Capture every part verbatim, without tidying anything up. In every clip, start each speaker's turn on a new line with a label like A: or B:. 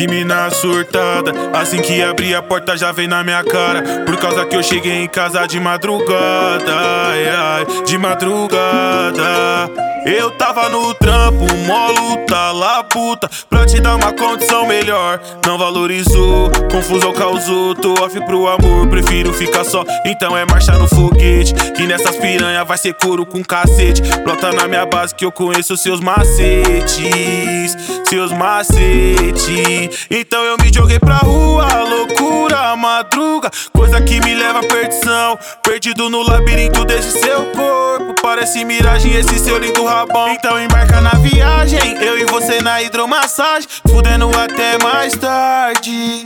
A: Que mina surtada, assim que abri a porta já veio na minha cara. Por causa que eu cheguei em casa de madrugada, ai, ai, de madrugada. Eu tava no trampo, mó luta, lá puta, pra te dar uma condição melhor. Não valorizou, confusão causou, tô off pro amor, prefiro ficar só. Então é marcha no foguete, que nessas piranha vai ser couro com cacete. Brota na minha base que eu conheço seus macetes, seus macetes. Então eu me joguei pra rua, loucura, madruga, coisa que me leva à perdição. Perdido no labirinto desse seu corpo, parece miragem esse seu lindo rabão. Então embarca na viagem, eu e você na hidromassagem, fudendo até mais tarde,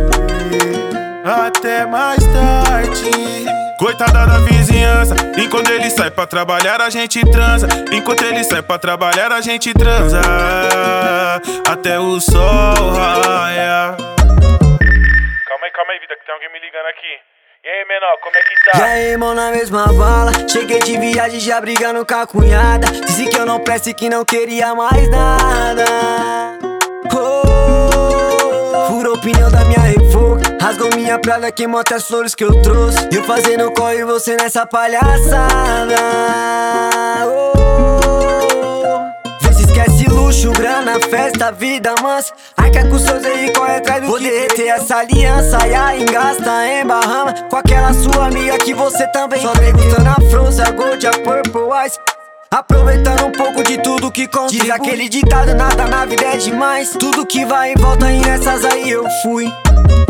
A: até mais tarde. Coitada da vizinhança, enquanto ele sai pra trabalhar a gente transa. Enquanto ele sai pra trabalhar a gente transa, até o sol raiar.
B: Calma aí, calma aí, vida, que tem alguém me ligando aqui. E aí, menor, como é que tá?
C: E aí, irmão, na mesma bala. Cheguei de viagem já brigando com a cunhada. Disse que eu não presto e que não queria mais nada. Oh, furou o pneu da minha Revolt, rasgou minha prada, queimou até as flores que eu trouxe. Eu fazendo corre você nessa palhaçada. Oh, vê se esquece luxo, grana, festa, vida mansa. Arca com seus erros e corre atrás do Vou que derreter essa aliança e a engasta em Bahama. Com aquela sua amiga que você também só degustando a Frozen, a Gold, a Purple Ice, aproveitando um pouco de tudo que contribui. Diz aquele ditado, nada na vida é demais. Tudo que vai em volta e nessas aí eu fui.